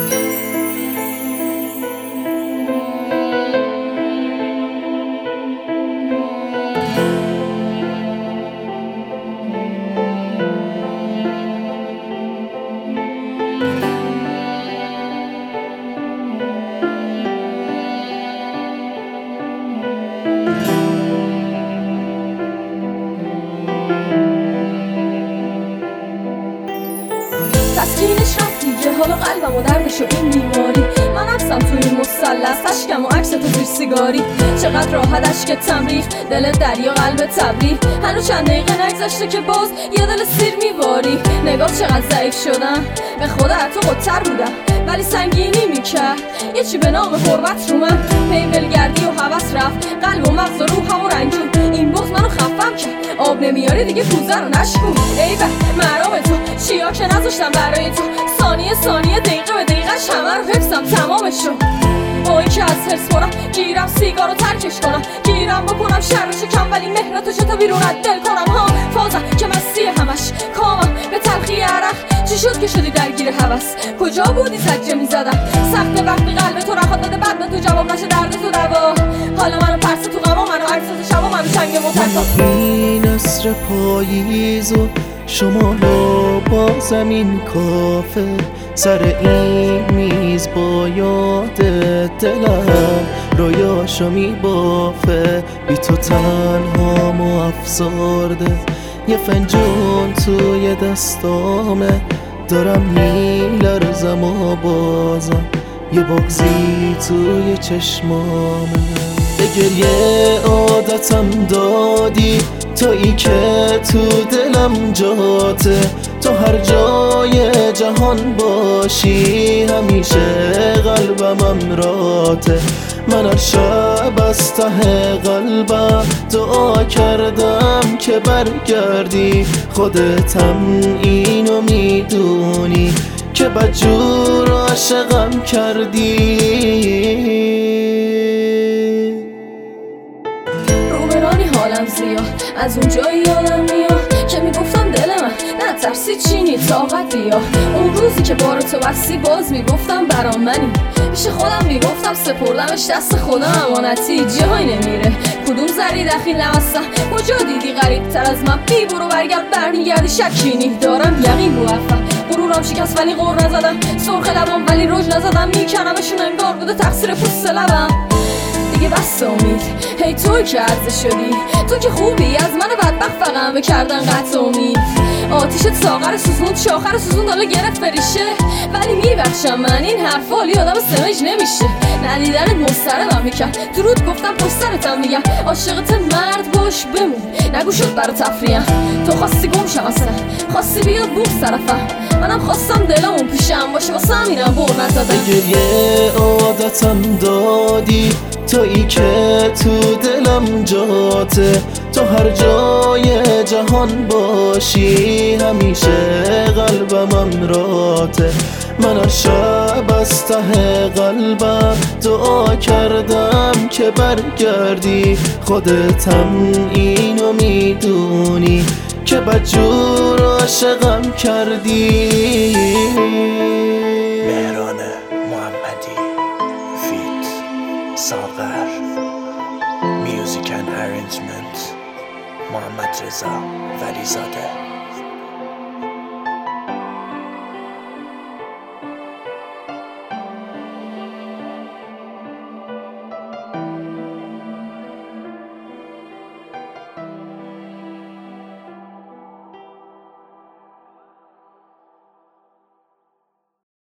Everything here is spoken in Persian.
تسکینش رفت دیگه، حالا قلبم و دردش و این بیماری. من عکسم توی این مثلث، اشکم و عکس تو زیر سیگاری. چقدر راحت اشکتم ریخت، دل دریا قلب تبریل. هنوز چند دقیقه نگذشته که باز یه دل سیر میواری. نگاه چقدر ضعیف شدم، به خدا حتی قدتر بودم ولی سنگینی میکرد یه چی به نام حرمت رو من. پی ولگردی و هوس رفت، قلب و مغز و روحم و رنجون. این بغض منو خفم کرد، آب نمیاری دیگه کوزه رو نشکن. ای به مرام تو، چیا که نذاشتم برای تو. ثانیه ثانیه دقیقه به دقیقه‌ش همه رو حفظم تمامشو. با این که از حرص برم گیرم سیگارو ترکش کنم، گیرم بکنم شرشو کم ولی مهرتو چطور بیرون از دل کنم. ها فازم که مستی همش کامم به تلخی عرق. چی شد که شدی درگیر هوس؟ کجا بودی زجه میزدم؟ سخت وقتی قلب تو رخات داده بعد تو جواب نشه درد تو دوا. حالا منو پرس تو غما، منو عکس شبا، منو چنگ متقا. این عصر پاییز و شمالو با زمین کافه، سر این میز با یاد دلم رویاشو میبافه. بی تو تنهام و افسرده، یه فنجون توی دستامه. دارم میلرزم و بازم یه بغضی توی چشمامه. به گریه عادتم دادی تویی که تو دلم جاته. تو هر جای جهان باشی همیشه قلبم امراته. من هر شب از ته قلبم دعا کردم که برگردی. خودتم اینو میدونی که بدجور عاشقم کردی. روبرانی حالم زیاد، از اون جایی یادم میاد که میگفتم دل من نه ترسی چینی طاقت بیا. اون روزی که بارو تو بستی باز میگفتم برام منی. پیش خودم میگفتم سپردمش دست خودم امانتی. جایی نمیره کدوم زری دخیل نمستم. کجا دیدی غریب تر از من؟ بی برو برگرد برمیگردی شکینی. دارم یقین رو حرفم، غرورم شکست ولی غر نزدم. سرخ لبام ولی رژ نزدم. میکنمشون انگار بوده تقصیر پوست لبم. دیگه بس امید، هی توی که عرضه شدی. تو که خوبی، از من بدبخت فقط کردن قطع امید. آتیشت ساغر سوزوند، شاخر سوزوند، حالا گرفت فریشه. ولی میبخشم من این حرفا، حالی آدم سمج نمیشه. ندیدنت مضطربم میکرد، درود گفتم پشت سرتم میگم. عاشقت مرد باش بمون، نگو شد برا تفریحم. تو خواستی گم شم اصلا، خواستی بیاد بوم طرفم. منم خواستم دلمون پیشم باشه واسه همینم بر نزدم. یه عادتم دادی تویی که تو دلم جاته. تو هر جای جهان باشی همیشه قلبم امراته. من هر شب از ته قلبم دعا کردم که برگردی. خودتم اینو میدونی که بدجور عاشقم کردی. مهران محمدی فیت ساغر، میوزیک اند ارنجمنت محمد رضا ولیزاده.